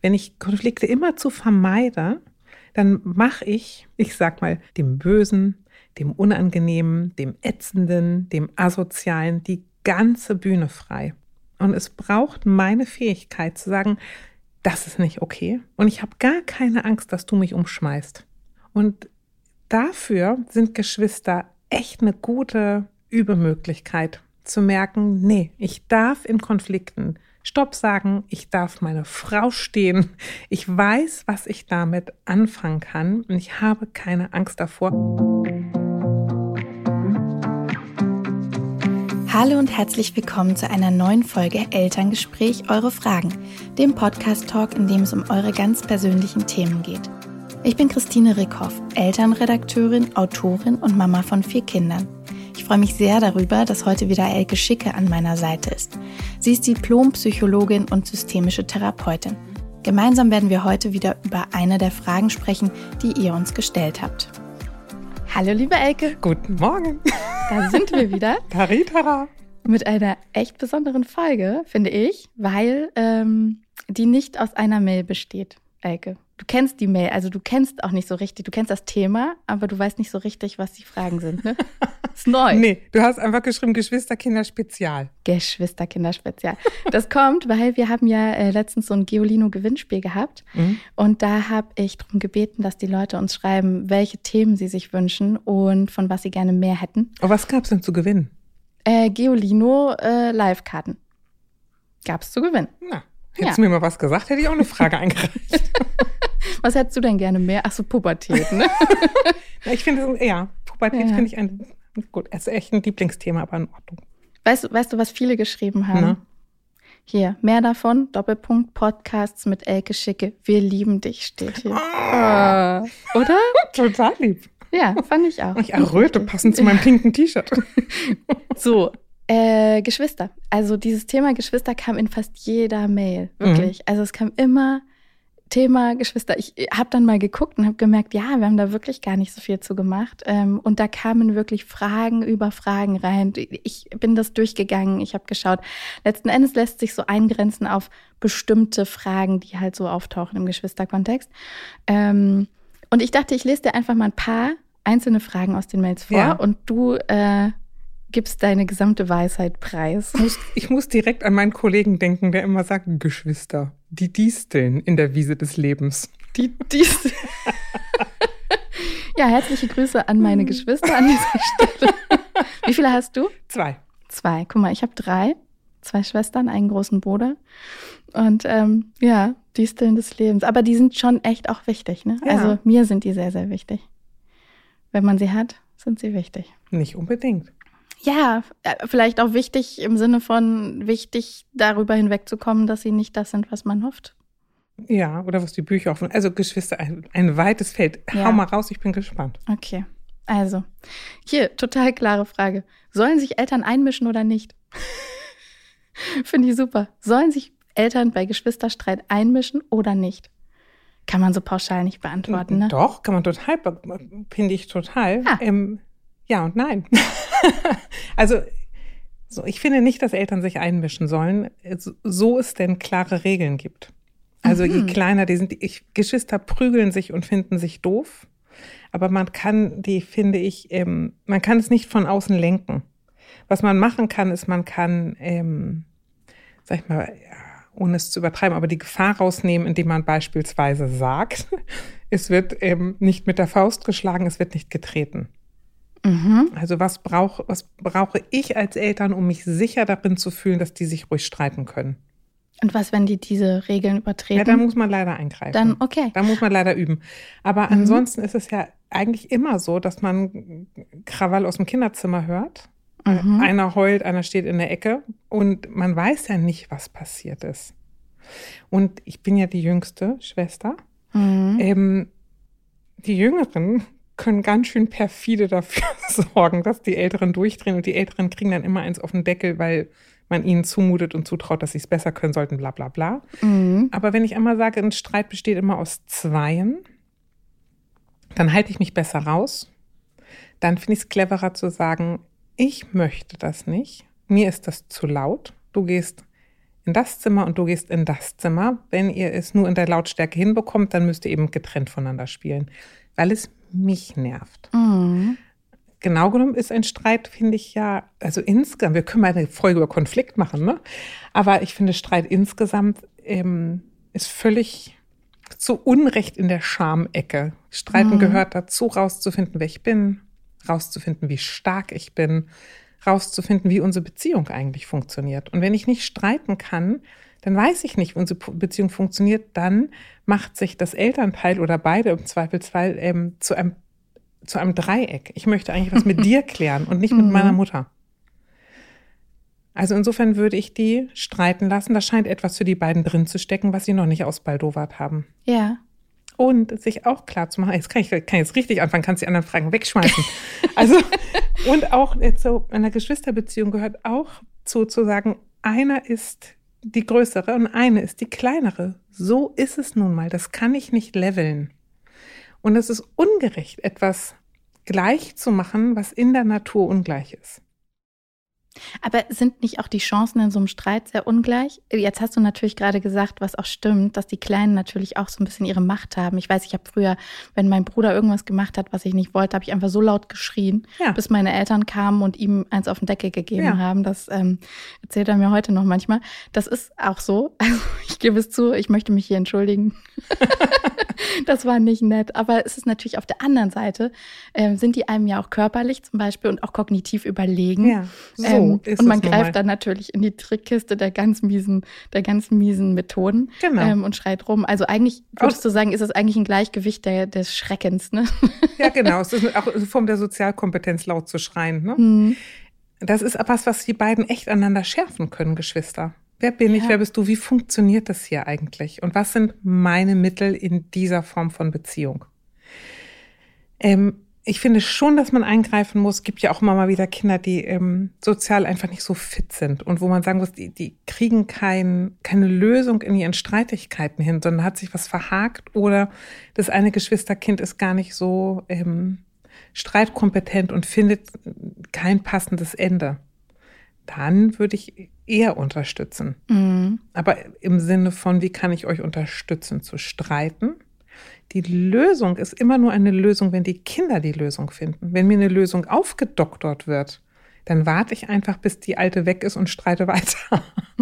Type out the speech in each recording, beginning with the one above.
Wenn ich Konflikte immerzu vermeide, dann mache ich sag mal, dem Bösen, dem Unangenehmen, dem Ätzenden, dem Asozialen die ganze Bühne frei. Und es braucht meine Fähigkeit zu sagen, das ist nicht okay. Und ich habe gar keine Angst, dass du mich umschmeißt. Und dafür sind Geschwister echt eine gute Übemöglichkeit, zu merken, nee, ich darf in Konflikten Stopp sagen, ich darf meine Frau stehen. Ich weiß, was ich damit anfangen kann und ich habe keine Angst davor. Hallo und herzlich willkommen zu einer neuen Folge Elterngespräch, eure Fragen, dem Podcast-Talk, in dem es um eure ganz persönlichen Themen geht. Ich bin Christine Rickhoff, Elternredakteurin, Autorin und Mama von 4 Kindern. Ich freue mich sehr darüber, dass heute wieder Elke Schicke an meiner Seite ist. Sie ist Diplompsychologin und systemische Therapeutin. Gemeinsam werden wir heute wieder über eine der Fragen sprechen, die ihr uns gestellt habt. Hallo liebe Elke. Guten Morgen. Da sind wir wieder. Taritara. Mit einer echt besonderen Folge, finde ich, weil die nicht aus einer Mail besteht, Elke. Du kennst die Mail, also du kennst auch nicht so richtig, du kennst das Thema, aber du weißt nicht so richtig, was die Fragen sind, ne? Ist neu. Nee, du hast einfach geschrieben Geschwisterkinder-Spezial. Geschwisterkinder-Spezial. Das kommt, weil wir haben ja letztens so ein Geolino-Gewinnspiel gehabt und da habe ich darum gebeten, dass die Leute uns schreiben, welche Themen sie sich wünschen und von was sie gerne mehr hätten. Oh, was gab es denn zu gewinnen? Geolino Live-Karten gab es zu gewinnen. Na, hättest du mir mal was gesagt, hätte ich auch eine Frage eingereicht. Was hättest du denn gerne mehr? Ach so, Pubertät, ne? Ich finde, ja, Pubertät finde ich gut, es ist echt ein Lieblingsthema, aber in Ordnung. Weißt du, was viele geschrieben haben? Na? Hier, mehr davon, Doppelpunkt, Podcasts mit Elke Schicke. Wir lieben dich, steht hier. Oder? Total lieb. Ja, fand ich auch. Ich erröte, passend zu meinem pinken T-Shirt. So, Geschwister. Also dieses Thema Geschwister kam in fast jeder Mail, wirklich. Also es kam immer Thema Geschwister. Ich habe dann mal geguckt und habe gemerkt, ja, wir haben da wirklich gar nicht so viel zu gemacht. Und da kamen wirklich Fragen über Fragen rein. Ich bin das durchgegangen, ich habe geschaut. Letzten Endes lässt sich so eingrenzen auf bestimmte Fragen, die halt so auftauchen im Geschwisterkontext. Und ich dachte, ich lese dir einfach mal ein paar einzelne Fragen aus den Mails vor und du gibst deine gesamte Weisheit preis. Ich muss direkt an meinen Kollegen denken, der immer sagt, Geschwister, die Disteln in der Wiese des Lebens. Die Disteln. Ja, herzliche Grüße an meine Geschwister an dieser Stelle. Wie viele hast du? 2. 2. Guck mal, ich habe 3. 2 Schwestern, einen großen Bruder. Und Disteln des Lebens. Aber die sind schon echt auch wichtig, ne? Ja. Also mir sind die sehr, sehr wichtig. Wenn man sie hat, sind sie wichtig. Nicht unbedingt. Ja, vielleicht auch wichtig im Sinne von wichtig, darüber hinwegzukommen, dass sie nicht das sind, was man hofft. Ja, oder was die Bücher offen. Also Geschwister, ein weites Feld. Ja. Hau mal raus, ich bin gespannt. Okay, also hier, total klare Frage. Sollen sich Eltern einmischen oder nicht? Finde ich super. Sollen sich Eltern bei Geschwisterstreit einmischen oder nicht? Kann man so pauschal nicht beantworten, ne? Doch, kann man total, finde ich total. Ja und nein. Also, ich finde nicht, dass Eltern sich einmischen sollen, so es denn klare Regeln gibt. Also je kleiner die sind, Geschwister prügeln sich und finden sich doof, aber man kann man kann es nicht von außen lenken. Was man machen kann, ist, man kann, sag ich mal, ohne es zu übertreiben, aber die Gefahr rausnehmen, indem man beispielsweise sagt, es wird nicht mit der Faust geschlagen, es wird nicht getreten. Also was brauche ich als Eltern, um mich sicher darin zu fühlen, dass die sich ruhig streiten können? Und was, wenn die diese Regeln übertreten? Ja, da muss man leider eingreifen. Dann okay. Da muss man leider üben. Aber ansonsten ist es ja eigentlich immer so, dass man Krawall aus dem Kinderzimmer hört. Einer heult, einer steht in der Ecke und man weiß ja nicht, was passiert ist. Und ich bin ja die jüngste Schwester. Die Jüngeren können ganz schön perfide dafür sorgen, dass die Älteren durchdrehen und die Älteren kriegen dann immer eins auf den Deckel, weil man ihnen zumutet und zutraut, dass sie es besser können sollten, bla bla bla. Aber wenn ich einmal sage, ein Streit besteht immer aus 2, dann halte ich mich besser raus. Dann finde ich es cleverer zu sagen, ich möchte das nicht, mir ist das zu laut, du gehst in das Zimmer und du gehst in das Zimmer. Wenn ihr es nur in der Lautstärke hinbekommt, dann müsst ihr eben getrennt voneinander spielen, weil es mich nervt. Mhm. Genau genommen ist ein Streit, finde ich ja, also insgesamt, wir können mal eine Folge über Konflikt machen, ne? Aber ich finde, Streit insgesamt ist völlig zu Unrecht in der Schamecke. Streiten gehört dazu, rauszufinden, wer ich bin, rauszufinden, wie stark ich bin, rauszufinden, wie unsere Beziehung eigentlich funktioniert. Und wenn ich nicht streiten kann, dann weiß ich nicht, wie unsere Beziehung funktioniert, dann macht sich das Elternteil oder beide im Zweifelsfall zu einem Dreieck. Ich möchte eigentlich was mit dir klären und nicht mit meiner Mutter. Also insofern würde ich die streiten lassen. Da scheint etwas für die beiden drin zu stecken, was sie noch nicht ausbaldowert haben. Ja. Und sich auch klar zu machen, jetzt kann jetzt richtig anfangen, kannst die anderen Fragen wegschmeißen. Also, und auch zu einer Geschwisterbeziehung gehört auch zu sagen, einer ist die größere und eine ist die kleinere. So ist es nun mal. Das kann ich nicht leveln. Und es ist ungerecht, etwas gleich zu machen, was in der Natur ungleich ist. Aber sind nicht auch die Chancen in so einem Streit sehr ungleich? Jetzt hast du natürlich gerade gesagt, was auch stimmt, dass die Kleinen natürlich auch so ein bisschen ihre Macht haben. Ich weiß, ich habe früher, wenn mein Bruder irgendwas gemacht hat, was ich nicht wollte, habe ich einfach so laut geschrien, bis meine Eltern kamen und ihm eins auf den Deckel gegeben haben. Das erzählt er mir heute noch manchmal. Das ist auch so. Also ich gebe es zu, ich möchte mich hier entschuldigen. Das war nicht nett. Aber es ist natürlich auf der anderen Seite, sind die einem ja auch körperlich zum Beispiel und auch kognitiv überlegen. Ja, so. Und man greift dann natürlich in die Trickkiste der ganz miesen Methoden und schreit rum. Also eigentlich, würdest du sagen, ist es eigentlich ein Gleichgewicht des Schreckens, ne? Ja, genau. Es ist auch eine Form der Sozialkompetenz, laut zu schreien. Ne? Das ist was die beiden echt aneinander schärfen können, Geschwister. Wer bin ich, wer bist du, wie funktioniert das hier eigentlich? Und was sind meine Mittel in dieser Form von Beziehung? Ich finde schon, dass man eingreifen muss. Es gibt ja auch immer mal wieder Kinder, die sozial einfach nicht so fit sind und wo man sagen muss, die kriegen keine Lösung in ihren Streitigkeiten hin, sondern hat sich was verhakt oder das eine Geschwisterkind ist gar nicht so streitkompetent und findet kein passendes Ende. Dann würde ich eher unterstützen. Aber im Sinne von, wie kann ich euch unterstützen zu streiten? Die Lösung ist immer nur eine Lösung, wenn die Kinder die Lösung finden. Wenn mir eine Lösung aufgedoktert wird, dann warte ich einfach, bis die Alte weg ist und streite weiter.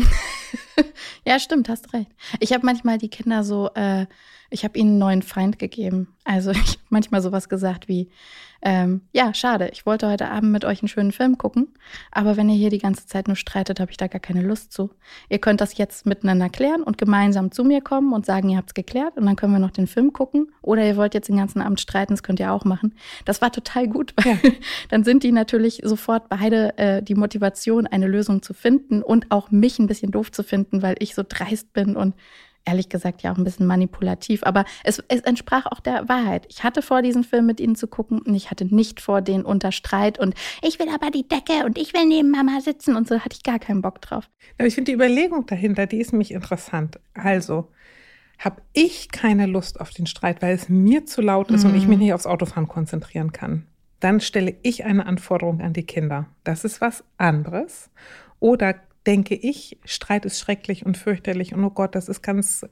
Ja, stimmt, hast recht. Ich habe manchmal die Kinder so, ich habe ihnen einen neuen Feind gegeben. Also ich habe manchmal sowas gesagt wie, ja, schade, ich wollte heute Abend mit euch einen schönen Film gucken, aber wenn ihr hier die ganze Zeit nur streitet, habe ich da gar keine Lust zu. Ihr könnt das jetzt miteinander klären und gemeinsam zu mir kommen und sagen, ihr habt es geklärt und dann können wir noch den Film gucken. Oder ihr wollt jetzt den ganzen Abend streiten, das könnt ihr auch machen. Das war total gut, weil dann sind die natürlich sofort beide die Motivation, eine Lösung zu finden und auch mich ein bisschen doof zu finden, weil ich so dreist bin und ehrlich gesagt ja auch ein bisschen manipulativ, aber es entsprach auch der Wahrheit. Ich hatte vor, diesen Film mit ihnen zu gucken und ich hatte nicht vor, den unter Streit und ich will aber die Decke und ich will neben Mama sitzen und so, hatte ich gar keinen Bock drauf. Aber ich finde die Überlegung dahinter, die ist nämlich interessant. Also, habe ich keine Lust auf den Streit, weil es mir zu laut ist und ich mich nicht aufs Autofahren konzentrieren kann. Dann stelle ich eine Anforderung an die Kinder. Das ist was anderes. Oder denke ich, Streit ist schrecklich und fürchterlich und oh Gott, das ist ganz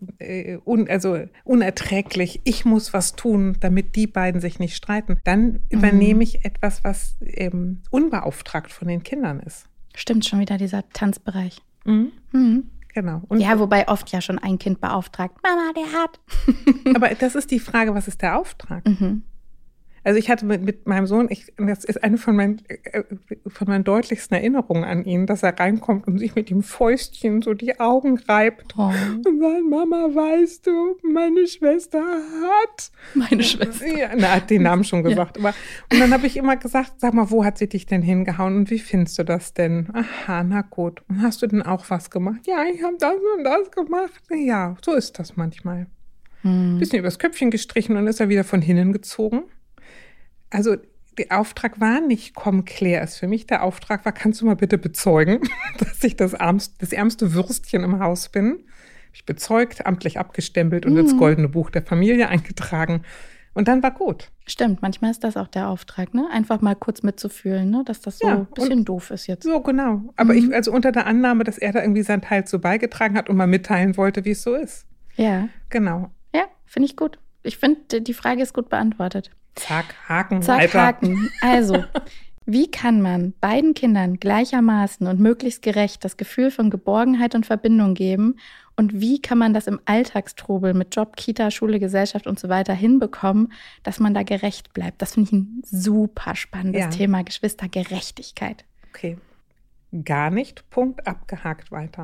unerträglich. Ich muss was tun, damit die beiden sich nicht streiten. Dann übernehme ich etwas, was unbeauftragt von den Kindern ist. Stimmt, schon wieder dieser Tanzbereich. Genau. Und ja, wobei oft ja schon ein Kind beauftragt. Mama, der hat. Aber das ist die Frage, was ist der Auftrag? Also ich hatte mit meinem Sohn, das ist eine von meinen deutlichsten Erinnerungen an ihn, dass er reinkommt und sich mit dem Fäustchen so die Augen reibt und sagt, Mama, weißt du, meine Schwester hat. Meine Schwester. Ja, er hat den Namen schon gesagt. Aber, und dann habe ich immer gesagt, sag mal, wo hat sie dich denn hingehauen und wie findest du das denn? Aha, na gut. Und hast du denn auch was gemacht? Ja, ich habe das und das gemacht. Ja, so ist das manchmal. Bisschen übers Köpfchen gestrichen und ist er wieder von hinnen gezogen. Also der Auftrag war nicht, komm, klär es für mich. Der Auftrag war, kannst du mal bitte bezeugen, dass ich das ärmste Würstchen im Haus bin. Hab ich bezeugt, amtlich abgestempelt und ins goldene Buch der Familie eingetragen. Und dann war gut. Stimmt, manchmal ist das auch der Auftrag, ne? Einfach mal kurz mitzufühlen, ne? Dass das so ein bisschen doof ist jetzt. So, genau. Aber also unter der Annahme, dass er da irgendwie seinen Teil zu beigetragen hat und mal mitteilen wollte, wie es so ist. Ja. Genau. Ja, finde ich gut. Ich finde, die Frage ist gut beantwortet. Zack, Haken, Zack, weiter. Haken. Also, wie kann man beiden Kindern gleichermaßen und möglichst gerecht das Gefühl von Geborgenheit und Verbindung geben? Und wie kann man das im Alltagstrubel mit Job, Kita, Schule, Gesellschaft und so weiter hinbekommen, dass man da gerecht bleibt? Das finde ich ein super spannendes Thema, Geschwistergerechtigkeit. Okay. Gar nicht. Punkt, abgehakt, weiter.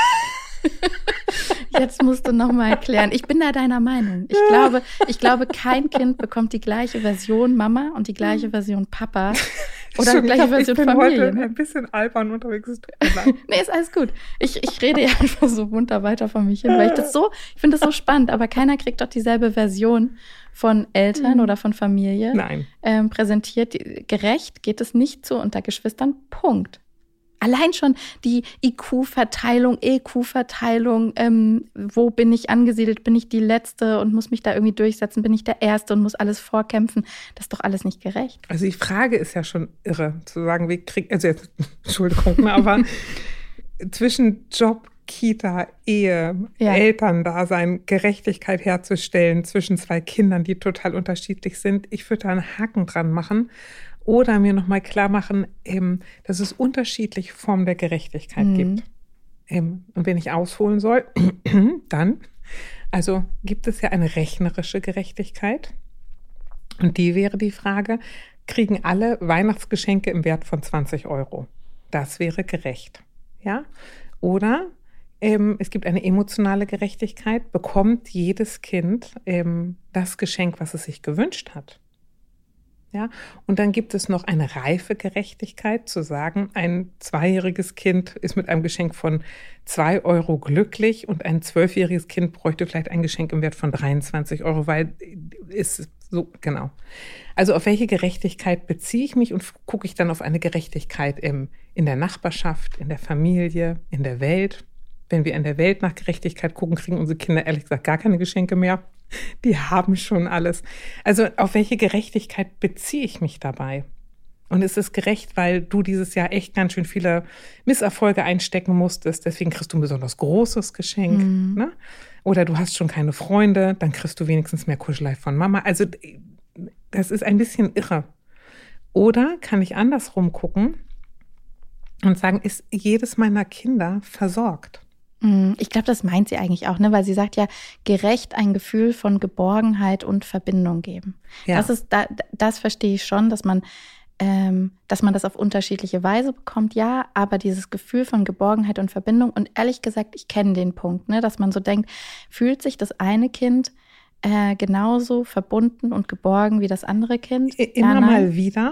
Jetzt musst du noch mal erklären. Ich bin da deiner Meinung. Ich glaube, kein Kind bekommt die gleiche Version Mama und die gleiche Version Papa oder die gleiche Version Familie. Ich bin heute ein bisschen albern unterwegs. Nee, ist alles gut. Ich rede ja einfach so munter weiter von mich hin, weil ich finde das so spannend, aber keiner kriegt doch dieselbe Version von Eltern oder von Familie präsentiert. Gerecht geht es nicht so unter Geschwistern. Punkt. Allein schon die IQ-Verteilung, EQ-Verteilung, wo bin ich angesiedelt, bin ich die Letzte und muss mich da irgendwie durchsetzen, bin ich der Erste und muss alles vorkämpfen. Das ist doch alles nicht gerecht. Also die Frage ist ja schon irre, zu sagen, Entschuldigung, aber zwischen Job, Kita, Ehe, Elterndasein, Gerechtigkeit herzustellen zwischen zwei Kindern, die total unterschiedlich sind. Ich würde da einen Haken dran machen. Oder mir nochmal klar machen, dass es unterschiedliche Formen der Gerechtigkeit gibt. Und wenn ich ausholen soll, dann, also gibt es ja eine rechnerische Gerechtigkeit. Und die wäre die Frage, kriegen alle Weihnachtsgeschenke im Wert von 20 €? Das wäre gerecht. Ja? Oder es gibt eine emotionale Gerechtigkeit, bekommt jedes Kind das Geschenk, was es sich gewünscht hat. Ja, und dann gibt es noch eine reife Gerechtigkeit, zu sagen, ein 2-jähriges Kind ist mit einem Geschenk von 2 € glücklich und ein 12-jähriges Kind bräuchte vielleicht ein Geschenk im Wert von 23 €, weil ist so, genau. Also auf welche Gerechtigkeit beziehe ich mich und gucke ich dann auf eine Gerechtigkeit in der Nachbarschaft, in der Familie, in der Welt? Wenn wir in der Welt nach Gerechtigkeit gucken, kriegen unsere Kinder ehrlich gesagt gar keine Geschenke mehr. Die haben schon alles. Also auf welche Gerechtigkeit beziehe ich mich dabei? Und ist es gerecht, weil du dieses Jahr echt ganz schön viele Misserfolge einstecken musstest, deswegen kriegst du ein besonders großes Geschenk. Ne? Oder du hast schon keine Freunde, dann kriegst du wenigstens mehr Kuschelei von Mama. Also das ist ein bisschen irre. Oder kann ich andersrum gucken und sagen, ist jedes meiner Kinder versorgt? Ich glaube, das meint sie eigentlich auch, ne? Weil sie sagt ja, gerecht ein Gefühl von Geborgenheit und Verbindung geben. Ja. Das verstehe ich schon, dass man das auf unterschiedliche Weise bekommt, ja, aber dieses Gefühl von Geborgenheit und Verbindung und ehrlich gesagt, ich kenne den Punkt, ne, dass man so denkt, fühlt sich das eine Kind genauso verbunden und geborgen wie das andere Kind? Immer mal wieder.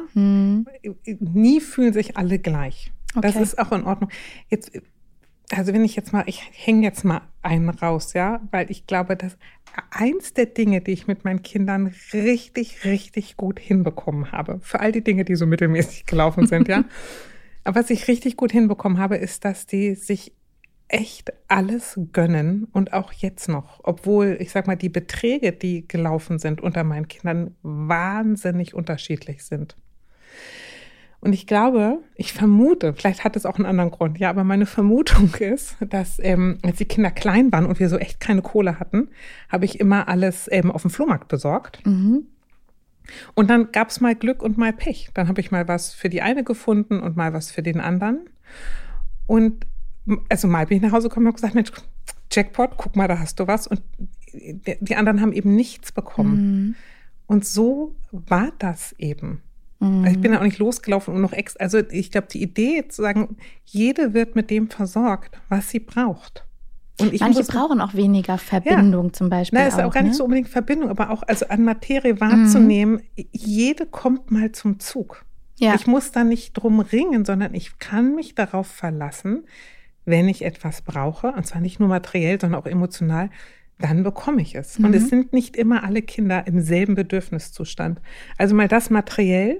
Nie fühlen sich alle gleich. Okay. Das ist auch in Ordnung. Also ich hänge jetzt mal einen raus, ja, weil ich glaube, dass eins der Dinge, die ich mit meinen Kindern richtig, richtig gut hinbekommen habe, für all die Dinge, die so mittelmäßig gelaufen sind, ja, aber was ich richtig gut hinbekommen habe, ist, dass die sich echt alles gönnen und auch jetzt noch, obwohl, ich sag mal, die Beträge, die gelaufen sind unter meinen Kindern, wahnsinnig unterschiedlich sind. Und ich glaube, ich vermute, vielleicht hat es auch einen anderen Grund, ja, aber meine Vermutung ist, dass als die Kinder klein waren und wir so echt keine Kohle hatten, habe ich immer alles auf dem Flohmarkt besorgt. Und dann gab es mal Glück und mal Pech. Dann habe ich mal was für die eine gefunden und mal was für den anderen. Und also mal bin ich nach Hause gekommen und habe gesagt, Mensch, Jackpot, guck mal, da hast du was. Und die anderen haben eben nichts bekommen. Und so war das eben. Ich bin ja auch nicht losgelaufen und noch extra. Also ich glaube, die Idee zu sagen, jede wird mit dem versorgt, was sie braucht. Und manche brauchen auch weniger Verbindung zum Beispiel. Na, ist auch gar nicht so unbedingt Verbindung, aber auch also an Materie wahrzunehmen, jede kommt mal zum Zug. Ja. Ich muss da nicht drum ringen, sondern ich kann mich darauf verlassen, wenn ich etwas brauche, und zwar nicht nur materiell, sondern auch emotional, dann bekomme ich es. Und es sind nicht immer alle Kinder im selben Bedürfniszustand. Also mal das materiell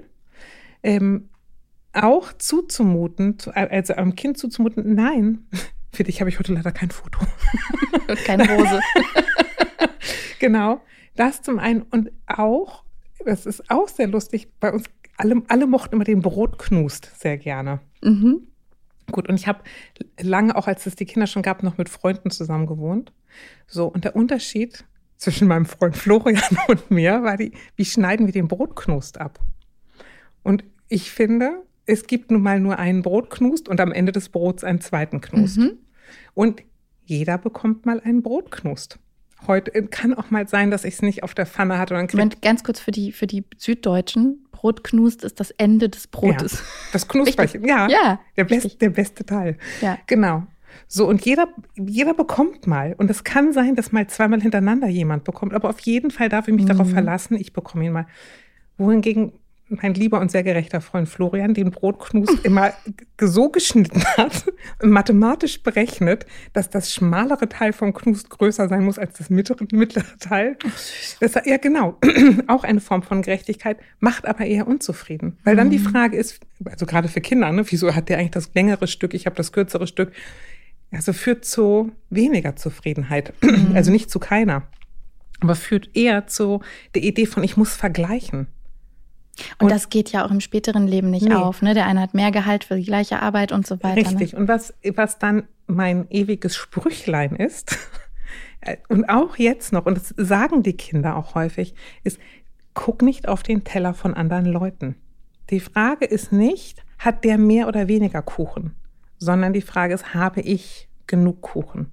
auch zuzumuten, also einem Kind zuzumuten, nein, für dich habe ich heute leider kein Foto. Und keine Hose. Genau. Das zum einen und auch, das ist auch sehr lustig, bei uns, alle mochten immer den Brotknust sehr gerne. Mhm. Gut, und ich habe lange, auch als es die Kinder schon gab, noch mit Freunden zusammen gewohnt. So, und der Unterschied zwischen meinem Freund Florian und mir war wie schneiden wir den Brotknust ab? Und ich finde, es gibt nun mal nur einen Brotknust und am Ende des Brots einen zweiten Knust. Mhm. Und jeder bekommt mal einen Brotknust. Heute kann auch mal sein, dass ich es nicht auf der Pfanne hatte. Moment, ganz kurz für die Süddeutschen. Brotknust ist das Ende des Brotes. Ja, das Knusperchen, ja, der beste Teil. Ja. Genau. So, und jeder bekommt mal. Und es kann sein, dass mal zweimal hintereinander jemand bekommt. Aber auf jeden Fall darf ich mich darauf verlassen, ich bekomme ihn mal. Wohingegen mein lieber und sehr gerechter Freund Florian den Brotknust immer so geschnitten hat, mathematisch berechnet, dass das schmalere Teil vom Knust größer sein muss als das mittlere Teil. Ja, genau. Auch eine Form von Gerechtigkeit, macht aber eher unzufrieden. Weil dann die Frage ist, also gerade für Kinder, ne, wieso hat der eigentlich das längere Stück, ich habe das kürzere Stück? Also führt zu weniger Zufriedenheit. Also nicht zu keiner. Aber führt eher zu der Idee von, ich muss vergleichen. Und das geht ja auch im späteren Leben nicht auf. Ne? Der eine hat mehr Gehalt für die gleiche Arbeit und so weiter. Richtig. Ne? Und was dann mein ewiges Sprüchlein ist, und auch jetzt noch, und das sagen die Kinder auch häufig, ist, guck nicht auf den Teller von anderen Leuten. Die Frage ist nicht, hat der mehr oder weniger Kuchen, sondern die Frage ist, habe ich genug Kuchen?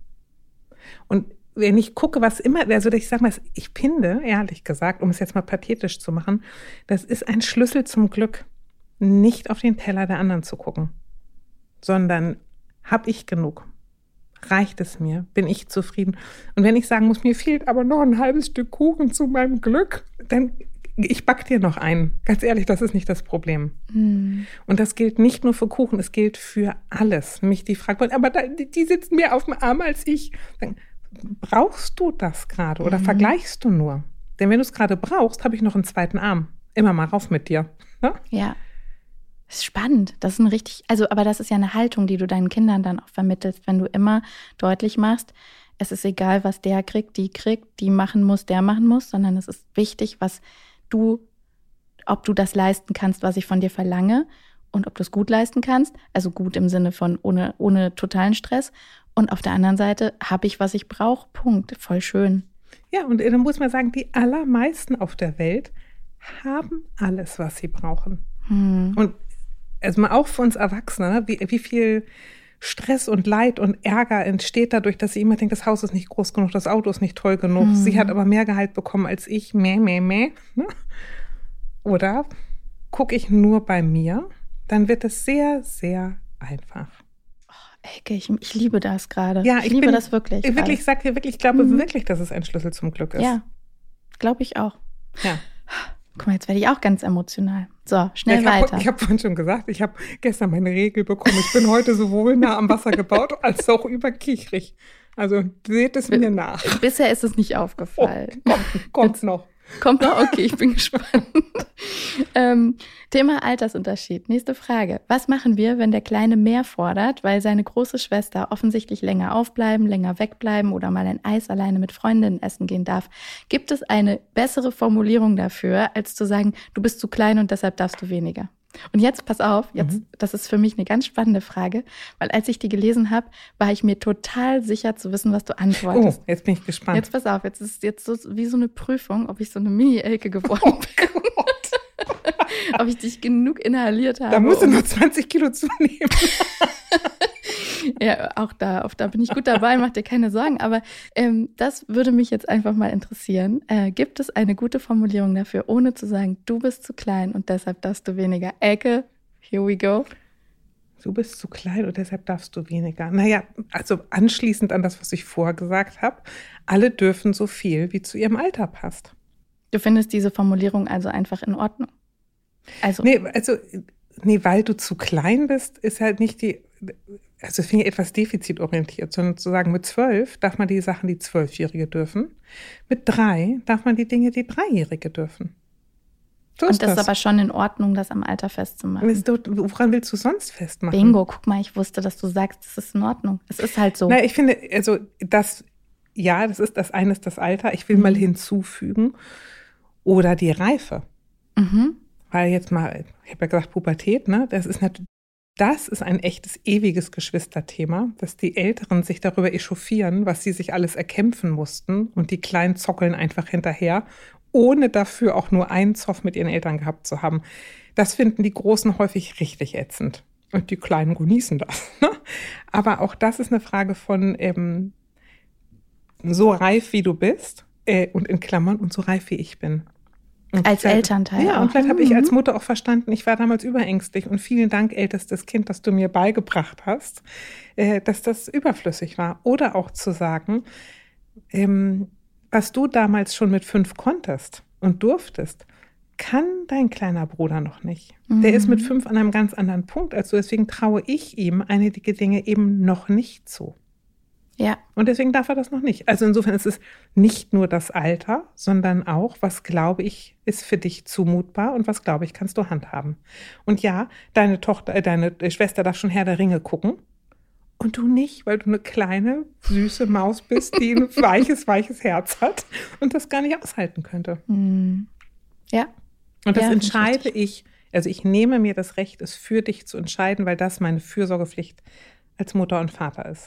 Und wenn ich gucke, was immer, also ich sage mal, ich finde, ehrlich gesagt, um es jetzt mal pathetisch zu machen, das ist ein Schlüssel zum Glück, nicht auf den Teller der anderen zu gucken, sondern habe ich genug? Reicht es mir? Bin ich zufrieden? Und wenn ich sagen muss, mir fehlt aber noch ein halbes Stück Kuchen zu meinem Glück, dann ich back dir noch einen. Ganz ehrlich, das ist nicht das Problem. Und das gilt nicht nur für Kuchen, es gilt für alles. Mich die Frage, aber die sitzen mehr auf dem Arm als ich. Dann, brauchst du das gerade oder vergleichst du nur? Denn wenn du es gerade brauchst, habe ich noch einen zweiten Arm. Immer mal rauf mit dir. Ne? Ja. Das ist spannend. Das ist aber das ist ja eine Haltung, die du deinen Kindern dann auch vermittelst, wenn du immer deutlich machst, es ist egal, was der kriegt, die machen muss, der machen muss, sondern es ist wichtig, ob du das leisten kannst, was ich von dir verlange und ob du es gut leisten kannst, also gut im Sinne von ohne totalen Stress. Und auf der anderen Seite habe ich, was ich brauche. Punkt. Voll schön. Ja, und dann muss man sagen, die allermeisten auf der Welt haben alles, was sie brauchen. Und also mal auch für uns Erwachsene, ne? Wie viel Stress und Leid und Ärger entsteht dadurch, dass sie immer denkt, das Haus ist nicht groß genug, das Auto ist nicht toll genug, sie hat aber mehr Gehalt bekommen als ich, Ne? Oder gucke ich nur bei mir, dann wird es sehr, sehr einfach. Elke, ich liebe das gerade. Ja, ich liebe das wirklich. Ich sag dir wirklich, ich glaube wirklich, dass es ein Schlüssel zum Glück ist. Ja, glaube ich auch. Ja. Guck mal, jetzt werde ich auch ganz emotional. So, schnell weiter. Ich habe vorhin schon gesagt, ich habe gestern meine Regel bekommen. Ich bin heute sowohl nah am Wasser gebaut, als auch überkichrig. Also seht es mir nach. Bisher ist es nicht aufgefallen. Kommt noch. Kommt noch? Okay, ich bin gespannt. Thema Altersunterschied. Nächste Frage. Was machen wir, wenn der Kleine mehr fordert, weil seine große Schwester offensichtlich länger aufbleiben, länger wegbleiben oder mal ein Eis alleine mit Freundinnen essen gehen darf? Gibt es eine bessere Formulierung dafür, als zu sagen, du bist zu klein und deshalb darfst du weniger? Und jetzt, pass auf, das ist für mich eine ganz spannende Frage, weil als ich die gelesen habe, war ich mir total sicher zu wissen, was du antwortest. Oh, jetzt bin ich gespannt. Jetzt pass auf, jetzt ist jetzt so wie so eine Prüfung, ob ich so eine Mini-Elke geworden bin. Ob ich dich genug inhaliert habe. Da musst du noch 20 Kilo zunehmen. Ja, auch da bin ich gut dabei, mach dir keine Sorgen. Aber das würde mich jetzt einfach mal interessieren. Gibt es eine gute Formulierung dafür, ohne zu sagen, du bist zu klein und deshalb darfst du weniger? Elke, here we go. Du bist zu klein und deshalb darfst du weniger. Naja, also anschließend an das, was ich vorher gesagt habe, alle dürfen so viel, wie zu ihrem Alter passt. Du findest diese Formulierung also einfach in Ordnung? Nee, weil du zu klein bist, ist halt nicht also ich finde etwas defizitorientiert, sondern zu sagen, mit 12 darf man die Sachen, die 12-Jährige dürfen. Mit 3 darf man die Dinge, die 3-Jährige dürfen. So und das ist aber schon in Ordnung, das am Alter festzumachen. Woran willst du sonst festmachen? Bingo, guck mal, ich wusste, dass du sagst, das ist in Ordnung. Es ist halt so. Na, ich finde, also das ja, das eine ist das Alter. Ich will mal hinzufügen. Oder die Reife. Weil jetzt mal, ich habe ja gesagt Pubertät, ne? Das ist ein echtes, ewiges Geschwisterthema, dass die Älteren sich darüber echauffieren, was sie sich alles erkämpfen mussten und die Kleinen zockeln einfach hinterher, ohne dafür auch nur einen Zoff mit ihren Eltern gehabt zu haben. Das finden die Großen häufig richtig ätzend. Und die Kleinen genießen das. Ne? Aber auch das ist eine Frage von so reif, wie du bist, und in Klammern, und so reif, wie ich bin. Und als Elternteil. Ja, und vielleicht habe ich als Mutter auch verstanden, ich war damals überängstlich und vielen Dank, ältestes Kind, dass du mir beigebracht hast, dass das überflüssig war. Oder auch zu sagen, was du damals schon mit 5 konntest und durftest, kann dein kleiner Bruder noch nicht. Der ist mit 5 an einem ganz anderen Punkt als du. Deswegen traue ich ihm einige Dinge eben noch nicht zu. Ja. Und deswegen darf er das noch nicht. Also insofern ist es nicht nur das Alter, sondern auch, was glaube ich, ist für dich zumutbar und was glaube ich, kannst du handhaben. Und ja, deine Schwester darf schon Herr der Ringe gucken und du nicht, weil du eine kleine, süße Maus bist, die ein weiches Herz hat und das gar nicht aushalten könnte. Ja. Und das entscheide ich, also ich nehme mir das Recht, es für dich zu entscheiden, weil das meine Fürsorgepflicht als Mutter und Vater ist.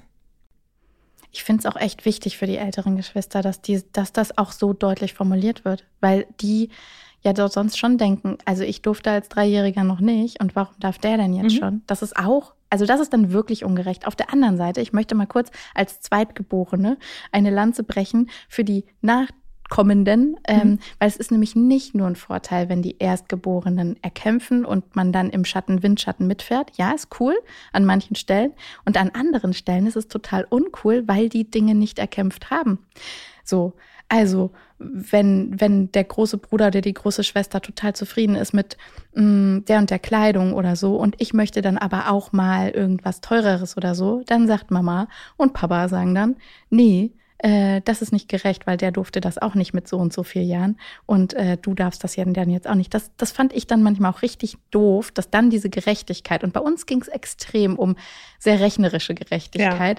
Ich finde es auch echt wichtig für die älteren Geschwister, dass das auch so deutlich formuliert wird, weil die ja dort sonst schon denken, also ich durfte als 3-Jähriger noch nicht und warum darf der denn jetzt schon? Das ist auch, also das ist dann wirklich ungerecht. Auf der anderen Seite, ich möchte mal kurz als Zweitgeborene eine Lanze brechen für die Nachkommenden, weil es ist nämlich nicht nur ein Vorteil, wenn die Erstgeborenen erkämpfen und man dann im Windschatten mitfährt. Ja, ist cool an manchen Stellen. Und an anderen Stellen ist es total uncool, weil die Dinge nicht erkämpft haben. So, also wenn der große Bruder oder die große Schwester total zufrieden ist mit der und der Kleidung oder so und ich möchte dann aber auch mal irgendwas Teureres oder so, dann sagt Mama und Papa sagen dann, nee, das ist nicht gerecht, weil der durfte das auch nicht mit so und so 4 Jahren und du darfst das ja dann jetzt auch nicht. Das fand ich dann manchmal auch richtig doof, dass dann diese Gerechtigkeit, und bei uns ging es extrem um sehr rechnerische Gerechtigkeit,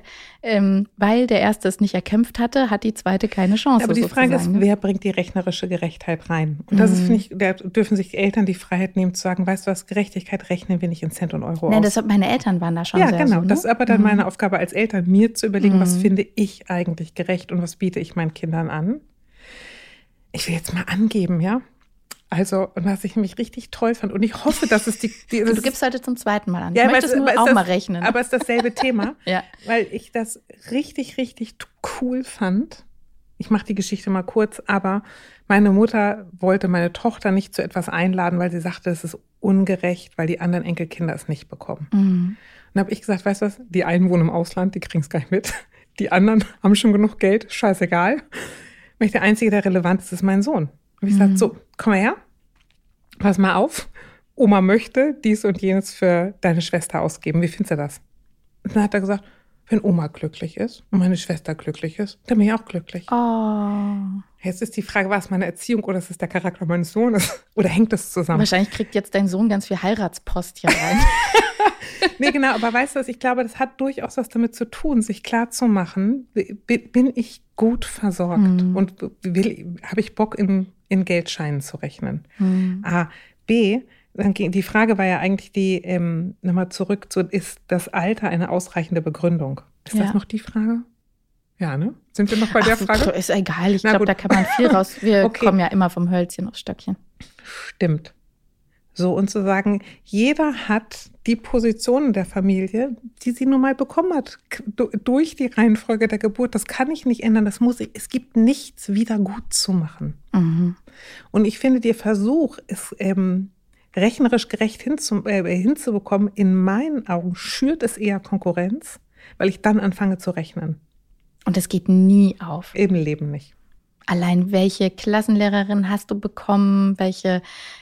weil der Erste es nicht erkämpft hatte, hat die Zweite keine Chance. Aber die Frage ist, wer bringt die rechnerische Gerechtheit rein? Und das ist, finde ich, da dürfen sich die Eltern die Freiheit nehmen zu sagen, weißt du was, Gerechtigkeit rechnen wir nicht in Cent und Euro aus. Deshalb, meine Eltern waren da schon sehr genau. so, ne? Das ist aber dann meine Aufgabe als Eltern, mir zu überlegen, was finde ich eigentlich gerecht und was biete ich meinen Kindern an. Ich will jetzt mal angeben, ja. Also, was ich nämlich richtig toll fand und ich hoffe, dass es du gibst heute zum 2. Mal an. Ja, ich möchte es nur auch mal rechnen. Aber es ist dasselbe Thema, ja. Weil ich das richtig, richtig cool fand. Ich mache die Geschichte mal kurz, aber meine Mutter wollte meine Tochter nicht zu etwas einladen, weil sie sagte, es ist ungerecht, weil die anderen Enkelkinder es nicht bekommen. Und dann habe ich gesagt, weißt du was, die einen wohnen im Ausland, die kriegen es gar nicht mit. Die anderen haben schon genug Geld, scheißegal. Der Einzige, der relevant ist, ist mein Sohn. Und ich sagte, so, komm mal her, pass mal auf, Oma möchte dies und jenes für deine Schwester ausgeben. Wie findest du das? Und dann hat er gesagt, wenn Oma glücklich ist und meine Schwester glücklich ist, dann bin ich auch glücklich. Oh. Jetzt ist die Frage, war es meine Erziehung oder ist es der Charakter meines Sohnes? Oder hängt das zusammen? Wahrscheinlich kriegt jetzt dein Sohn ganz viel Heiratspost hier rein. Nee, genau, aber weißt du was, ich glaube, das hat durchaus was damit zu tun, sich klarzumachen, bin ich gut versorgt und habe ich Bock, in Geldscheinen zu rechnen. A. B. Die Frage war ja eigentlich nochmal zurück zu, ist das Alter eine ausreichende Begründung? Ist das noch die Frage? Ja, ne? Sind wir noch bei der Frage? Ist egal, ich glaube, da kann man viel raus. Wir kommen ja immer vom Hölzchen aufs Stöckchen. Stimmt. So, und zu sagen, jeder hat die Position in der Familie, die sie nun mal bekommen hat, durch die Reihenfolge der Geburt. Das kann ich nicht ändern. Es gibt nichts wieder gut zu machen. Und ich finde, der Versuch, es rechnerisch gerecht hinzubekommen, in meinen Augen schürt es eher Konkurrenz, weil ich dann anfange zu rechnen. Und es geht nie auf. Im Leben nicht. Allein welche Klassenlehrerin hast du bekommen, welche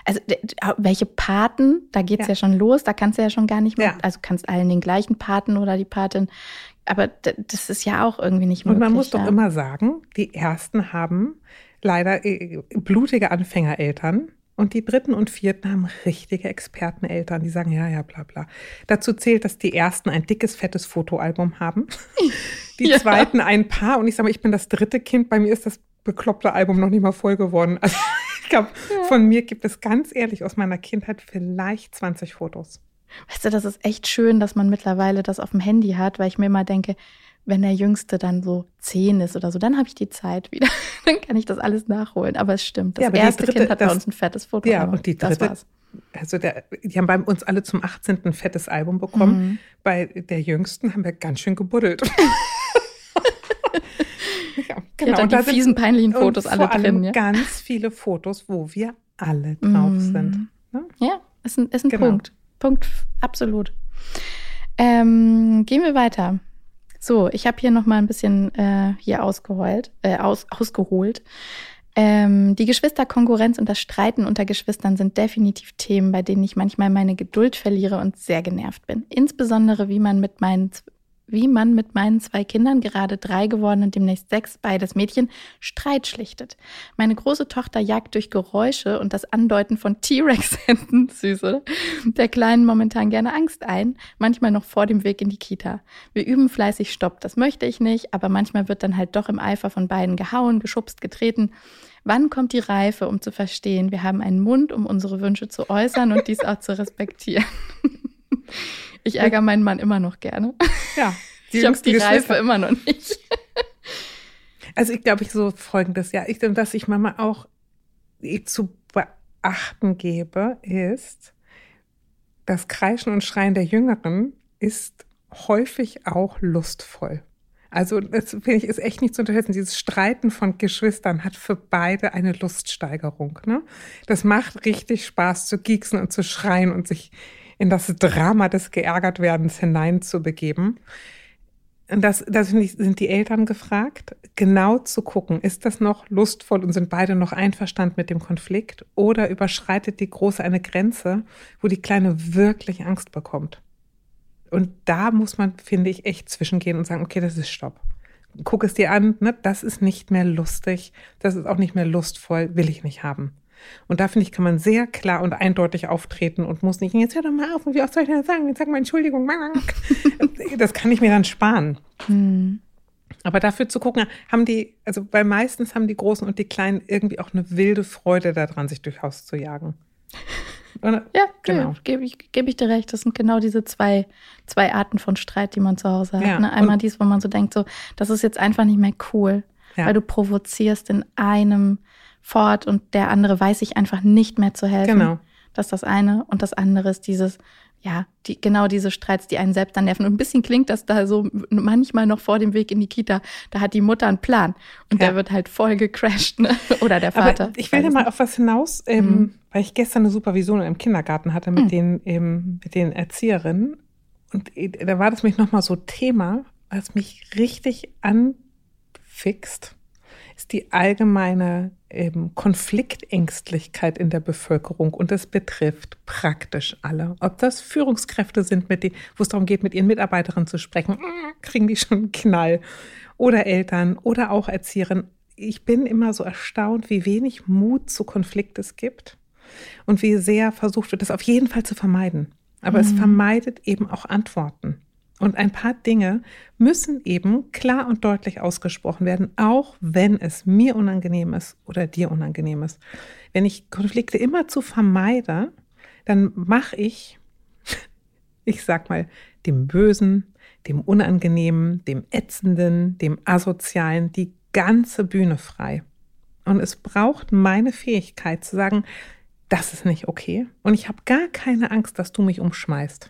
Paten, da geht's ja schon los, da kannst du ja schon gar nicht mehr, also kannst allen den gleichen Paten oder die Patin, aber das ist ja auch irgendwie nicht möglich. Und man muss doch immer sagen, die Ersten haben leider blutige Anfängereltern, Und die dritten und vierten haben richtige Experteneltern, die sagen, ja, bla bla. Dazu zählt, dass die ersten ein dickes, fettes Fotoalbum haben. Die zweiten ein Paar. Und ich sage mal, ich bin das dritte Kind. Bei mir ist das bekloppte Album noch nicht mal voll geworden. Also ich glaube, von mir gibt es ganz ehrlich aus meiner Kindheit vielleicht 20 Fotos. Weißt du, das ist echt schön, dass man mittlerweile das auf dem Handy hat, weil ich mir immer denke, wenn der Jüngste dann so 10 ist oder so, dann habe ich die Zeit wieder. Dann kann ich das alles nachholen. Aber es stimmt, das erste Kind hat bei uns ein fettes Foto. Ja, und die dritte, das war's. Also die haben bei uns alle zum 18. ein fettes Album bekommen. Bei der Jüngsten haben wir ganz schön gebuddelt. Ja, genau. Und die fiesen, peinlichen Fotos alle drin. Ja? Ganz viele Fotos, wo wir alle drauf sind. Ne? Ja, ist ein Punkt. Punkt, absolut. Gehen wir weiter. So, ich habe hier noch mal ein bisschen ausgeholt. Die Geschwisterkonkurrenz und das Streiten unter Geschwistern sind definitiv Themen, bei denen ich manchmal meine Geduld verliere und sehr genervt bin. Insbesondere, wie man mit meinen 2 Kindern, gerade 3 geworden und demnächst 6, beides Mädchen, Streit schlichtet. Meine große Tochter jagt durch Geräusche und das Andeuten von T-Rex-Händen, süß, oder? Der Kleinen momentan gerne Angst ein, manchmal noch vor dem Weg in die Kita. Wir üben fleißig Stopp, das möchte ich nicht, aber manchmal wird dann halt doch im Eifer von beiden gehauen, geschubst, getreten. Wann kommt die Reife, um zu verstehen, wir haben einen Mund, um unsere Wünsche zu äußern und dies auch zu respektieren? Ich ärgere meinen Mann immer noch gerne. Ja. Ich habe die Reife immer noch nicht. Also ich glaube, so Folgendes, dass ich Mama auch zu beachten gebe, ist, das Kreischen und Schreien der Jüngeren ist häufig auch lustvoll. Also das finde ich ist echt nicht zu unterschätzen. Dieses Streiten von Geschwistern hat für beide eine Luststeigerung. Ne? Das macht richtig Spaß zu gieksen und zu schreien und sich in das Drama des Geärgertwerdens hineinzubegeben. Und das finde ich, sind die Eltern gefragt, genau zu gucken, ist das noch lustvoll und sind beide noch einverstanden mit dem Konflikt oder überschreitet die Große eine Grenze, wo die Kleine wirklich Angst bekommt? Und da muss man, finde ich, echt zwischengehen und sagen, okay, das ist Stopp. Guck es dir an, ne? Das ist nicht mehr lustig, das ist auch nicht mehr lustvoll, will ich nicht haben. Und da, finde ich, kann man sehr klar und eindeutig auftreten und muss nicht, jetzt hör doch mal auf, und wie oft soll ich das sagen? Jetzt sag mal Entschuldigung. Das kann ich mir dann sparen. Aber dafür zu gucken, weil meistens haben die Großen und die Kleinen irgendwie auch eine wilde Freude daran, sich durchs Haus zu jagen. Oder? Ja, genau. Gebe ich dir recht. Das sind genau diese zwei Arten von Streit, die man zu Hause hat. Ne? Einmal dies, wo man so denkt, so, das ist jetzt einfach nicht mehr cool, weil du provozierst in einem fort und der andere weiß sich einfach nicht mehr zu helfen. Genau. Das ist das eine. Und das andere ist dieses, diese Streits, die einen selbst dann nerven. Und ein bisschen klingt das da so manchmal noch vor dem Weg in die Kita. Da hat die Mutter einen Plan und der wird halt voll gecrasht, ne? Oder der Vater. Aber ich will da mal auf was hinaus, weil ich gestern eine Supervision im Kindergarten hatte mit den Erzieherinnen. Und da war das mich nochmal so Thema, was mich richtig anfixt, ist die allgemeine Konfliktängstlichkeit in der Bevölkerung. Und das betrifft praktisch alle. Ob das Führungskräfte sind, wo es darum geht, mit ihren Mitarbeiterinnen zu sprechen, kriegen die schon einen Knall. Oder Eltern oder auch Erzieherinnen. Ich bin immer so erstaunt, wie wenig Mut zu Konflikt es gibt. Und wie sehr versucht wird, das auf jeden Fall zu vermeiden. Aber es vermeidet eben auch Antworten. Und ein paar Dinge müssen eben klar und deutlich ausgesprochen werden, auch wenn es mir unangenehm ist oder dir unangenehm ist. Wenn ich Konflikte immerzu vermeide, dann mache ich sag mal, dem Bösen, dem Unangenehmen, dem Ätzenden, dem Asozialen die ganze Bühne frei. Und es braucht meine Fähigkeit zu sagen, das ist nicht okay. Und ich habe gar keine Angst, dass du mich umschmeißt.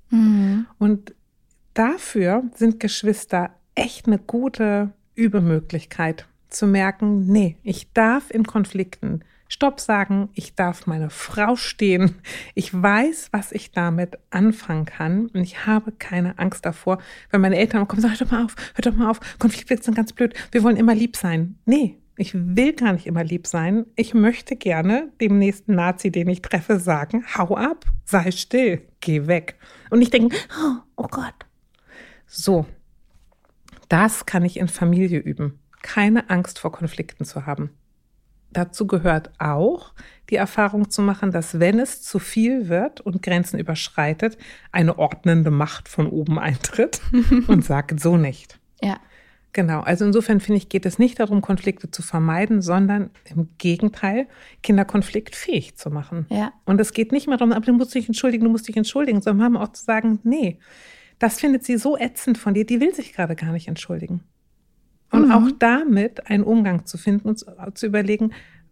Und dafür sind Geschwister echt eine gute Übemöglichkeit, zu merken, nee, ich darf in Konflikten Stopp sagen, ich darf meine Frau stehen, ich weiß, was ich damit anfangen kann und ich habe keine Angst davor, wenn meine Eltern kommen und sagen, hör doch mal auf, Konflikte sind ganz blöd, wir wollen immer lieb sein. Nee, ich will gar nicht immer lieb sein, ich möchte gerne dem nächsten Nazi, den ich treffe, sagen, hau ab, sei still, geh weg. Und nicht denken, oh Gott. So, das kann ich in Familie üben. Keine Angst vor Konflikten zu haben. dazu gehört auch, die Erfahrung zu machen, dass wenn es zu viel wird und Grenzen überschreitet, eine ordnende Macht von oben eintritt und sagt, so nicht. Ja. Genau, also insofern finde ich, geht es nicht darum, Konflikte zu vermeiden, sondern im Gegenteil, Kinder konfliktfähig zu machen. Ja. Und es geht nicht mehr darum, aber du musst dich entschuldigen, sondern auch zu sagen, nee, das findet sie so ätzend von dir, die will sich gerade gar nicht entschuldigen. Und auch damit einen Umgang zu finden und zu überlegen,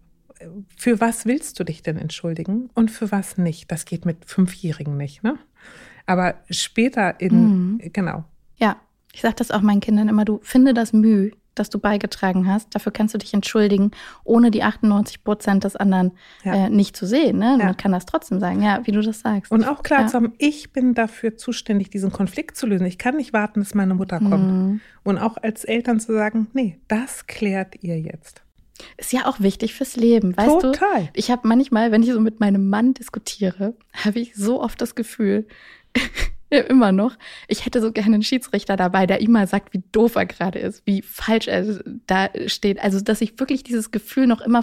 für was willst du dich denn entschuldigen und für was nicht? Das geht mit 5-Jährigen nicht, ne? Aber später genau. Ja, ich sage das auch meinen Kindern immer, du finde das Mühe, das du beigetragen hast. Dafür kannst du dich entschuldigen, ohne die 98% des anderen nicht zu sehen. Ne? Man kann das trotzdem sagen, ja, wie du das sagst. Und auch klar zu haben, ich bin dafür zuständig, diesen Konflikt zu lösen. Ich kann nicht warten, bis meine Mutter kommt. Und auch als Eltern zu sagen, nee, das klärt ihr jetzt. Ist ja auch wichtig fürs Leben, weißt du? Total. Ich habe manchmal, wenn ich so mit meinem Mann diskutiere, habe ich so oft das Gefühl, ja, immer noch, ich hätte so gerne einen Schiedsrichter dabei, der ihm mal sagt, wie doof er gerade ist, wie falsch er da steht. Also, dass ich wirklich dieses Gefühl noch immer,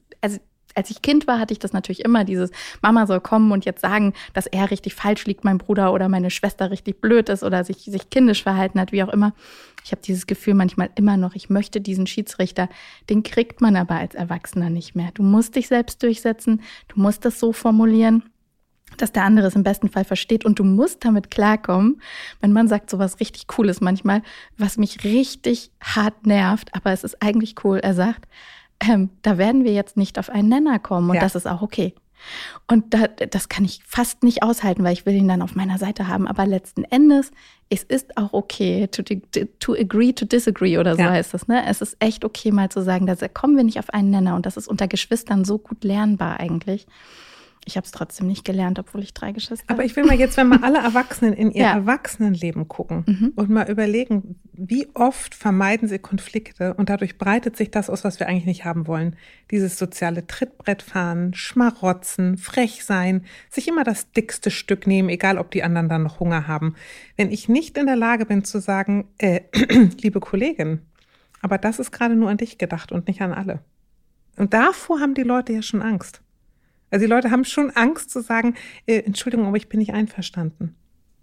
als ich Kind war, hatte ich das natürlich immer, dieses Mama soll kommen und jetzt sagen, dass er richtig falsch liegt, mein Bruder oder meine Schwester richtig blöd ist oder sich kindisch verhalten hat, wie auch immer. Ich habe dieses Gefühl manchmal immer noch, ich möchte diesen Schiedsrichter, den kriegt man aber als Erwachsener nicht mehr. Du musst dich selbst durchsetzen, du musst das so formulieren, dass der andere es im besten Fall versteht und du musst damit klarkommen. Mein Mann sagt sowas richtig Cooles manchmal, was mich richtig hart nervt, aber es ist eigentlich cool. Er sagt, da werden wir jetzt nicht auf einen Nenner kommen und das ist auch okay. Und das kann ich fast nicht aushalten, weil ich will ihn dann auf meiner Seite haben. Aber letzten Endes, es ist auch okay to agree to disagree oder so heißt das. Ne? Es ist echt okay, mal zu sagen, da kommen wir nicht auf einen Nenner. Und das ist unter Geschwistern so gut lernbar eigentlich. Ich habe es trotzdem nicht gelernt, obwohl ich 3 Geschwister habe. Aber ich will mal jetzt, wenn mal alle Erwachsenen in ihr Erwachsenenleben gucken und mal überlegen, wie oft vermeiden sie Konflikte und dadurch breitet sich das aus, was wir eigentlich nicht haben wollen. Dieses soziale Trittbrettfahren, Schmarotzen, frech sein, sich immer das dickste Stück nehmen, egal ob die anderen dann noch Hunger haben. Wenn ich nicht in der Lage bin zu sagen, liebe Kollegin, aber das ist gerade nur an dich gedacht und nicht an alle. Und davor haben die Leute ja schon Angst. Also die Leute haben schon Angst zu sagen, Entschuldigung, aber ich bin nicht einverstanden.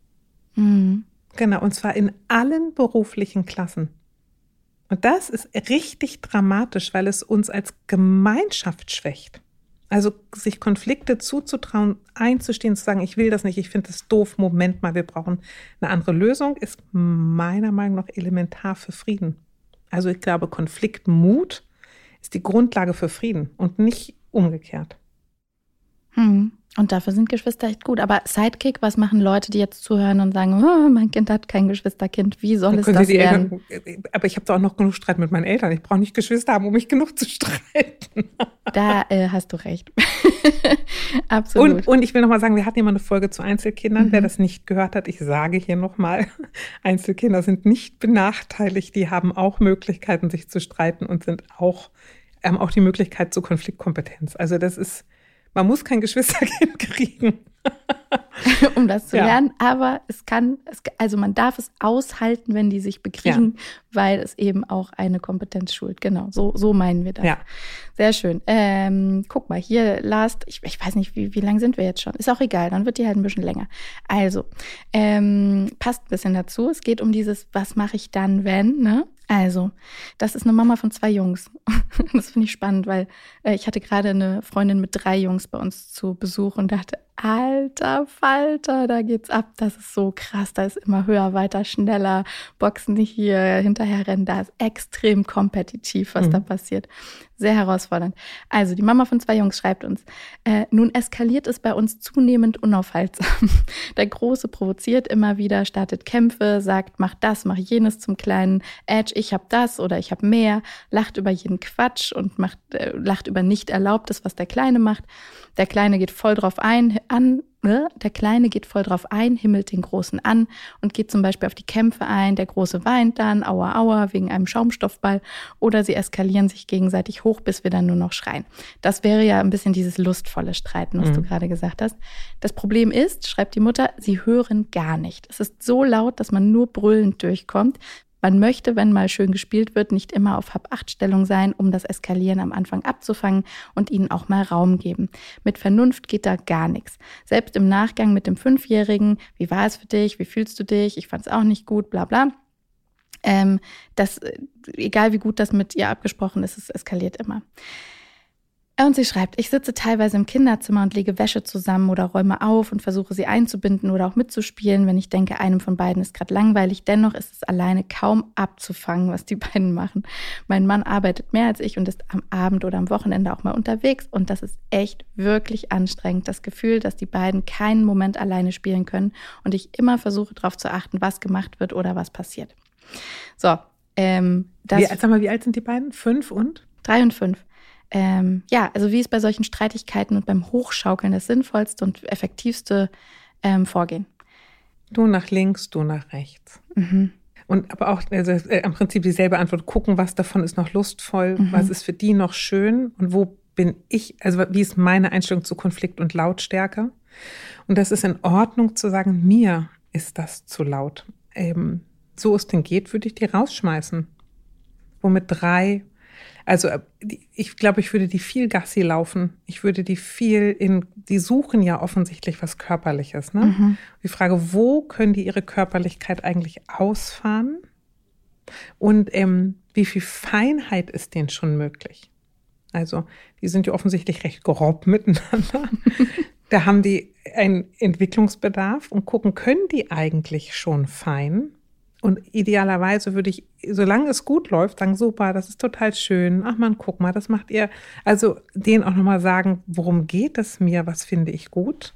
Genau, und zwar in allen beruflichen Klassen. Und das ist richtig dramatisch, weil es uns als Gemeinschaft schwächt. Also sich Konflikte zuzutrauen, einzustehen, zu sagen, ich will das nicht, ich finde das doof, Moment mal, wir brauchen eine andere Lösung, ist meiner Meinung nach elementar für Frieden. Also ich glaube, Konfliktmut ist die Grundlage für Frieden und nicht umgekehrt. Und dafür sind Geschwister echt gut. Aber Sidekick, was machen Leute, die jetzt zuhören und sagen, oh, mein Kind hat kein Geschwisterkind, wie soll es das werden? Aber ich habe da auch noch genug Streit mit meinen Eltern. Ich brauche nicht Geschwister haben, um mich genug zu streiten. Da hast du recht. Absolut. Und ich will nochmal sagen, wir hatten ja mal eine Folge zu Einzelkindern. Wer das nicht gehört hat, ich sage hier nochmal, Einzelkinder sind nicht benachteiligt. Die haben auch Möglichkeiten, sich zu streiten und haben auch die Möglichkeit zur Konfliktkompetenz. Also das ist, man muss kein Geschwisterkind kriegen. Um das zu lernen, aber also man darf es aushalten, wenn die sich bekriegen, weil es eben auch eine Kompetenz schult. Genau, so meinen wir das. Ja. Sehr schön. Guck mal, hier ich weiß nicht, wie lang sind wir jetzt schon? Ist auch egal, dann wird die halt ein bisschen länger. Also, passt ein bisschen dazu. Es geht um dieses, was mache ich dann, wenn, ne? Also, das ist eine Mama von 2 Jungs. Das finde ich spannend, weil ich hatte gerade eine Freundin mit 3 Jungs bei uns zu Besuch und dachte, alter Falter, da geht's ab. Das ist so krass. Da ist immer höher, weiter, schneller. Boxen hier, hinterher rennen. Da ist extrem kompetitiv, was da passiert. Sehr herausfordernd. Also, die Mama von 2 Jungs schreibt uns, nun eskaliert es bei uns zunehmend unaufhaltsam. Der Große provoziert immer wieder, startet Kämpfe, sagt, mach das, mach jenes zum kleinen Edge, ich hab das oder ich hab mehr, lacht über jeden Quatsch und lacht über nicht Erlaubtes, was der Kleine macht. Der Kleine geht voll drauf ein, himmelt den Großen an und geht zum Beispiel auf die Kämpfe ein. Der Große weint dann, aua, aua, wegen einem Schaumstoffball. Oder sie eskalieren sich gegenseitig hoch, bis wir dann nur noch schreien. Das wäre ja ein bisschen dieses lustvolle Streiten, was du gerade gesagt hast. Das Problem ist, schreibt die Mutter, sie hören gar nicht. Es ist so laut, dass man nur brüllend durchkommt. Man möchte, wenn mal schön gespielt wird, nicht immer auf Hab-Acht-Stellung sein, um das Eskalieren am Anfang abzufangen und ihnen auch mal Raum geben. Mit Vernunft geht da gar nichts. Selbst im Nachgang mit dem 5-Jährigen, wie war es für dich, wie fühlst du dich, ich fand es auch nicht gut, bla bla. Egal wie gut das mit ihr abgesprochen ist, es eskaliert immer. Und sie schreibt, ich sitze teilweise im Kinderzimmer und lege Wäsche zusammen oder räume auf und versuche sie einzubinden oder auch mitzuspielen, wenn ich denke, einem von beiden ist gerade langweilig. Dennoch ist es alleine kaum abzufangen, was die beiden machen. Mein Mann arbeitet mehr als ich und ist am Abend oder am Wochenende auch mal unterwegs. Und das ist echt wirklich anstrengend. Das Gefühl, dass die beiden keinen Moment alleine spielen können und ich immer versuche darauf zu achten, was gemacht wird oder was passiert. So, wie alt sind die beiden? 5 und? 3 und 5. Also wie ist bei solchen Streitigkeiten und beim Hochschaukeln das sinnvollste und effektivste Vorgehen? Du nach links, du nach rechts. Mhm. Und aber auch im Prinzip dieselbe Antwort. Gucken, was davon ist noch lustvoll, was ist für die noch schön und wo bin ich, also wie ist meine Einstellung zu Konflikt und Lautstärke? Und das ist in Ordnung zu sagen, mir ist das zu laut. So es denn geht, würde ich die rausschmeißen. Womit 3, also ich glaube, ich würde die viel Gassi laufen. Ich würde die die suchen ja offensichtlich was Körperliches. Ne? Mhm. Die Frage, wo können die ihre Körperlichkeit eigentlich ausfahren? Und wie viel Feinheit ist denen schon möglich? Also die sind ja offensichtlich recht grob miteinander. Da haben die einen Entwicklungsbedarf und gucken, können die eigentlich schon fein? Und idealerweise würde ich, solange es gut läuft, sagen, super, das ist total schön. Ach man, guck mal, das macht ihr. Also denen auch nochmal sagen, worum geht es mir, was finde ich gut?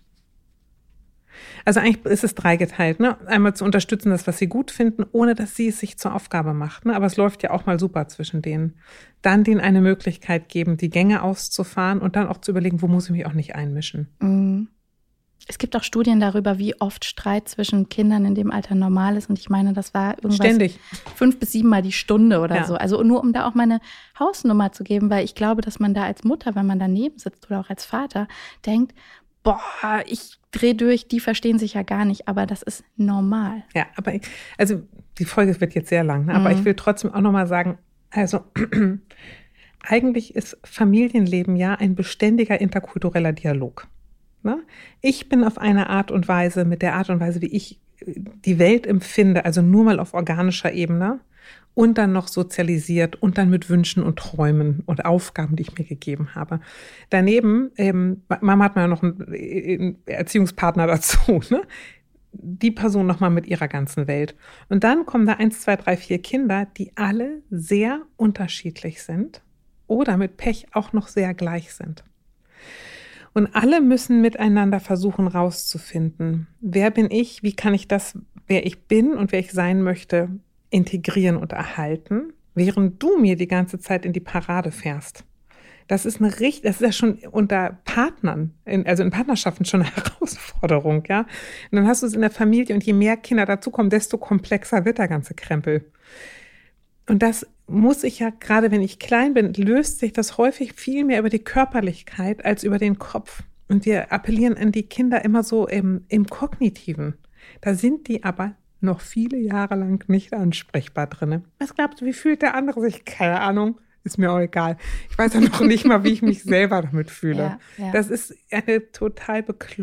Also eigentlich ist es dreigeteilt, ne? Einmal zu unterstützen, das, was sie gut finden, ohne dass sie es sich zur Aufgabe macht. Ne? Aber es läuft ja auch mal super zwischen denen. Dann denen eine Möglichkeit geben, die Gänge auszufahren und dann auch zu überlegen, wo muss ich mich auch nicht einmischen. Mhm. Es gibt auch Studien darüber, wie oft Streit zwischen Kindern in dem Alter normal ist. Und ich meine, das war irgendwas ständig 5 bis 7 Mal die Stunde oder so. Also nur, um da auch meine Hausnummer zu geben, weil ich glaube, dass man da als Mutter, wenn man daneben sitzt oder auch als Vater, denkt, boah, ich drehe durch, die verstehen sich ja gar nicht, aber das ist normal. Ja, aber also die Folge wird jetzt sehr lang, ne? Aber ich will trotzdem auch nochmal sagen, also eigentlich ist Familienleben ja ein beständiger interkultureller Dialog. Ich bin auf eine Art und Weise, mit der Art und Weise, wie ich die Welt empfinde, also nur mal auf organischer Ebene und dann noch sozialisiert und dann mit Wünschen und Träumen und Aufgaben, die ich mir gegeben habe. Daneben, Mama hat mal noch einen Erziehungspartner dazu, ne? Die Person nochmal mit ihrer ganzen Welt. Und dann kommen da 1, 2, 3, 4 Kinder, die alle sehr unterschiedlich sind oder mit Pech auch noch sehr gleich sind. Und alle müssen miteinander versuchen rauszufinden, wer bin ich, wie kann ich das, wer ich bin und wer ich sein möchte, integrieren und erhalten, während du mir die ganze Zeit in die Parade fährst. Das ist ja schon unter Partnern, also in Partnerschaften schon eine Herausforderung, ja. Und dann hast du es in der Familie und je mehr Kinder dazukommen, desto komplexer wird der ganze Krempel. Und das muss ich ja, gerade wenn ich klein bin, löst sich das häufig viel mehr über die Körperlichkeit als über den Kopf. Und wir appellieren an die Kinder immer so im Kognitiven. Da sind die aber noch viele Jahre lang nicht ansprechbar drin. Was glaubst du, wie fühlt der andere sich? Keine Ahnung, ist mir auch egal. Ich weiß ja noch nicht mal, wie ich mich selber damit fühle. Ja. Das ist eine total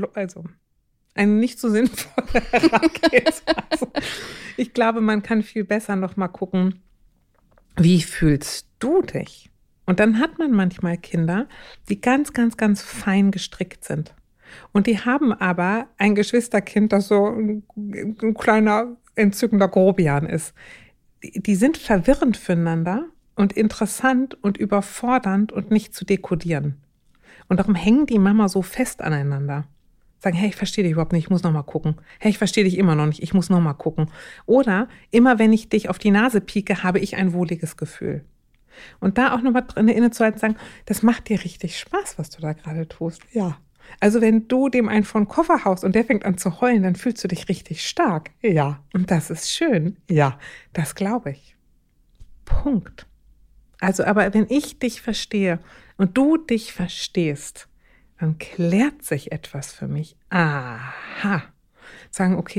eine nicht so sinnvolle Herangehensweise. Ich glaube, man kann viel besser noch mal gucken, wie fühlst du dich? Und dann hat man manchmal Kinder, die ganz, ganz, ganz fein gestrickt sind. Und die haben aber ein Geschwisterkind, das so ein kleiner, entzückender Grobian ist. Die sind verwirrend füreinander und interessant und überfordernd und nicht zu dekodieren. Und darum hängen die Mama so fest aneinander. Sagen, hey, ich verstehe dich überhaupt nicht, ich muss noch mal gucken. Hey, ich verstehe dich immer noch nicht, ich muss noch mal gucken. Oder immer wenn ich dich auf die Nase pieke, habe ich ein wohliges Gefühl. Und da auch noch mal drin innezuhalten und sagen, das macht dir richtig Spaß, was du da gerade tust. Ja. Also wenn du dem einen vor den Koffer haust und der fängt an zu heulen, dann fühlst du dich richtig stark. Ja. Und das ist schön. Ja, das glaube ich. Punkt. Also, aber wenn ich dich verstehe und du dich verstehst, dann klärt sich etwas für mich. Aha. Sagen, okay,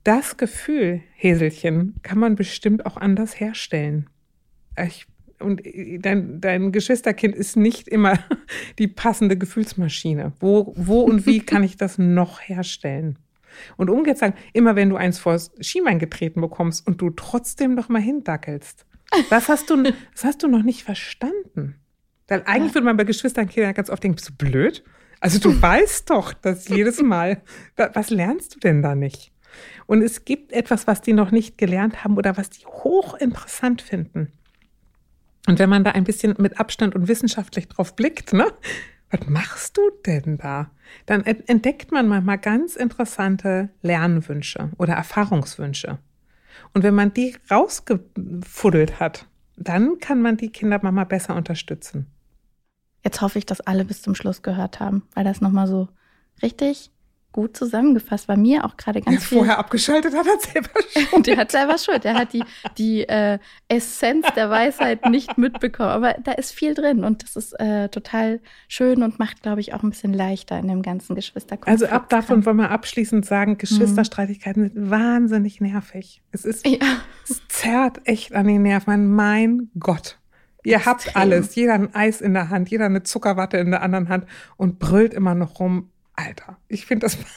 das Gefühl, Häselchen, kann man bestimmt auch anders herstellen. Und dein Geschwisterkind ist nicht immer die passende Gefühlsmaschine. Wo und wie kann ich das noch herstellen? Und umgekehrt sagen, immer wenn du eins vors Schienbein getreten bekommst und du trotzdem noch mal hindackelst, das hast du noch nicht verstanden. Weil eigentlich würde man bei Geschwisterkindern ganz oft denken, bist du blöd? Also du weißt doch, dass jedes Mal, was lernst du denn da nicht? Und es gibt etwas, was die noch nicht gelernt haben oder was die hochinteressant finden. Und wenn man da ein bisschen mit Abstand und wissenschaftlich drauf blickt, ne, was machst du denn da? Dann entdeckt man manchmal ganz interessante Lernwünsche oder Erfahrungswünsche. Und wenn man die rausgefuddelt hat, dann kann man die Kinder manchmal besser unterstützen. Jetzt hoffe ich, dass alle bis zum Schluss gehört haben, weil das nochmal so richtig gut zusammengefasst war. Mir auch gerade ganz viel. Wer vorher abgeschaltet hat, hat selber Schuld. Der hat selber Schuld. Der hat die Essenz der Weisheit nicht mitbekommen. Aber da ist viel drin und das ist total schön und macht, glaube ich, auch ein bisschen leichter in dem ganzen Geschwisterkonflikt. Also ab davon wollen wir abschließend sagen, Geschwisterstreitigkeiten sind wahnsinnig nervig. Es zerrt echt an den Nerven. Mein Gott. Ihr habt alles. Jeder ein Eis in der Hand, jeder eine Zuckerwatte in der anderen Hand und brüllt immer noch rum. Alter, ich finde, das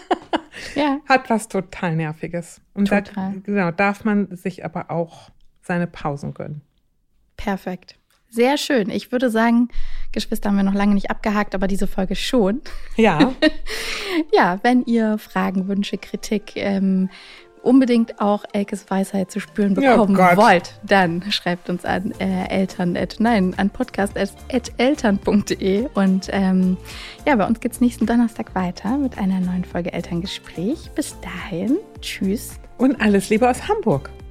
hat was total Nerviges. Und da darf man sich aber auch seine Pausen gönnen. Perfekt. Sehr schön. Ich würde sagen, Geschwister haben wir noch lange nicht abgehakt, aber diese Folge schon. Ja. Ja, wenn ihr Fragen, Wünsche, Kritik, unbedingt auch Elkes Weisheit zu spüren bekommen wollt, dann schreibt uns an an podcast@eltern.de und bei uns geht's nächsten Donnerstag weiter mit einer neuen Folge Elterngespräch. Bis dahin, tschüss. Und alles Liebe aus Hamburg.